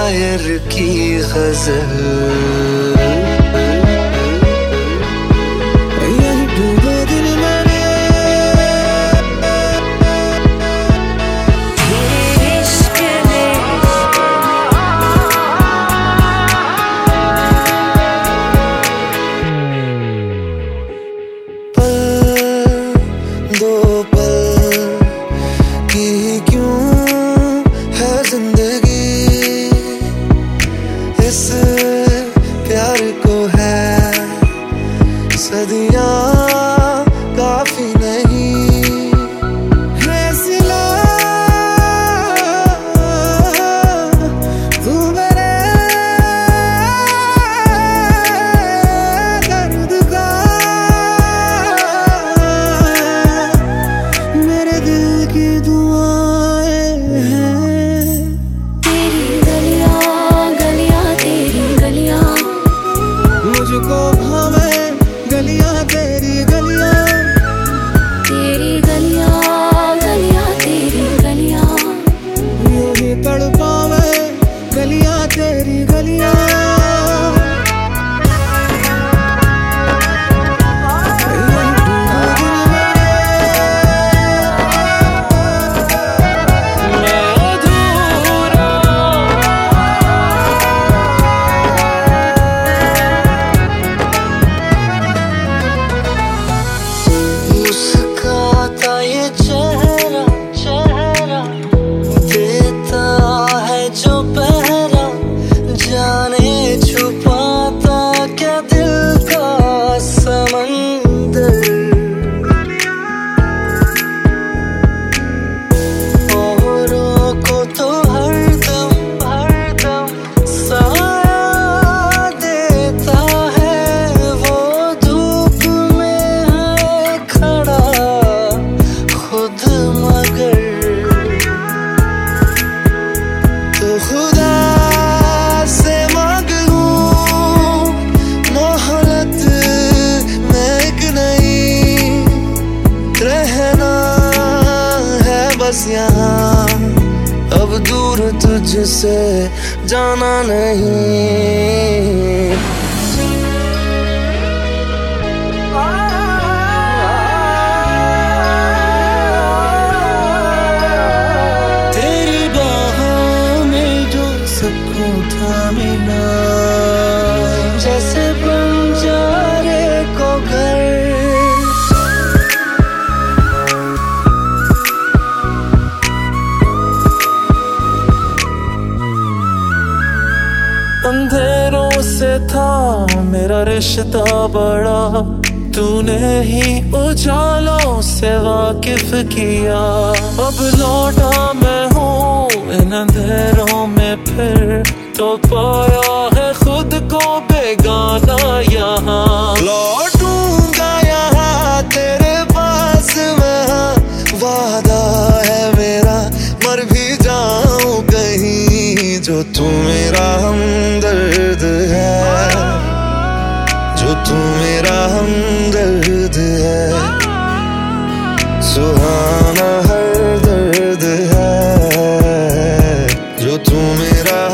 शायर की गजल। दो पल की क्यों है जिंदगी, इस प्यार को है सदियां काफी नहीं। मुझको भावे गलियां तेरी गलियां, तेरी गलियां गलियां तेरी गलियां, यूं ही तड़पावे गलियां तेरी गलियां। खुदा से मांगूं मोहलत में एक नहीं, रहना है बस यहाँ, अब दूर तुझसे जाना नहीं। सबको थामिना जैसे बंजारे को घर, अंधेरों से था मेरा रिश्ता बड़ा, तूने ही उजालों से वाकिफ किया। अब लौटा मैं हूँ इन अंधेरों में फिर, तो पाया है खुद को बेगाना यहाँ। लौटूंगा यहाँ तेरे पास मैं, वादा है मेरा मर भी जाऊं कहीं, जो तू मेरा हमदर्द है, जो तू मेरा हमदर्द है, सुहाना हर दर्द है, जो तू मेरा